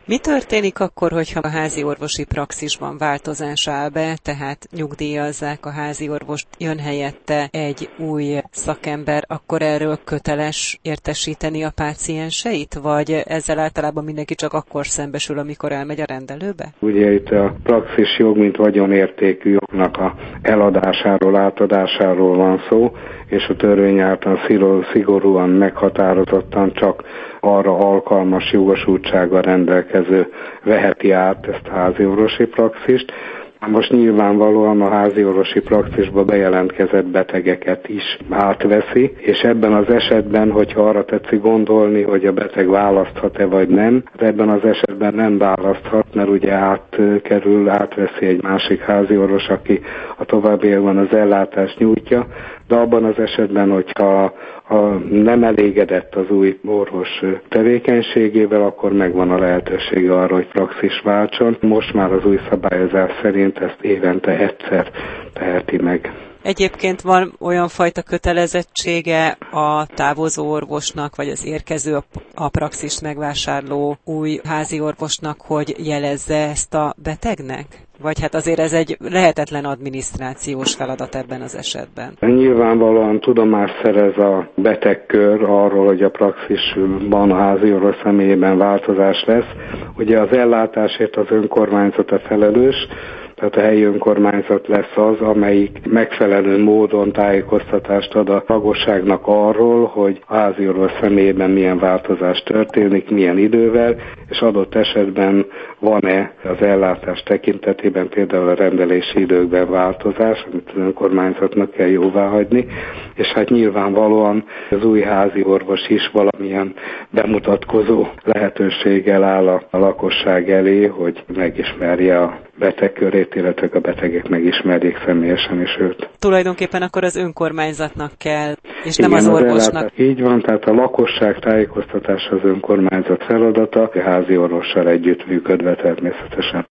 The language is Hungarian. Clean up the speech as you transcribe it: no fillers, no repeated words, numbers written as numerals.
Mi történik akkor, hogyha a házi orvosi praxisban változás áll be, tehát nyugdíjazzák a házi orvost, jön helyette egy új szakember, akkor erről köteles értesíteni a pácienseit, vagy ezzel általában mindenki csak akkor szembesül, amikor elmegy a rendelőbe? Ugye itt a praxis jog, mint vagyonértékű jognak a eladásáról, átadásáról van szó, és a törvény által szigorúan meghatározottan csak arra alkalmas jogosultsággal rendelkező veheti át ezt a háziorvosi praxist. Most nyilvánvalóan a háziorvosi praxisba bejelentkezett betegeket is átveszi, és ebben az esetben, hogyha arra tetszik gondolni, hogy a beteg választhat-e vagy nem, ebben az esetben nem választhat, mert ugye átveszi egy másik háziorvos, aki a továbbiakban az ellátást nyújtja, de abban az esetben, hogyha nem elégedett az új orvos tevékenységével, akkor megvan a lehetősége arra, hogy praxis váltson. Most már az új szabályozás szerint ezt évente egyszer teheti meg. Egyébként van olyan fajta kötelezettsége a távozó orvosnak, vagy az érkező a praxist megvásárló új házi orvosnak, hogy jelezze ezt a betegnek? Vagy hát azért ez egy lehetetlen adminisztrációs feladat ebben az esetben? Nyilvánvalóan tudomást szerez a betegkör arról, hogy a praxisban a háziorvos személyében változás lesz. Ugye az ellátásért az önkormányzat a felelős, tehát a helyi önkormányzat lesz az, amelyik megfelelő módon tájékoztatást ad a lakosságnak arról, hogy a háziorvos személyében milyen változás történik, milyen idővel, és adott esetben van-e az ellátás tekintetében például a rendelési időkben változás, amit az önkormányzatnak kell jóváhagyni, és hát nyilvánvalóan az új házi orvos is valamilyen bemutatkozó lehetőséggel áll a lakosság elé, hogy megismerje a beteg körét, illetve a betegek megismerjék személyesen is őt. Tulajdonképpen akkor az önkormányzatnak kell, és nem az orvosnak. Így van, tehát a lakosság tájékoztatása az önkormányzat feladata, a házi orvossal együtt működve természetesen.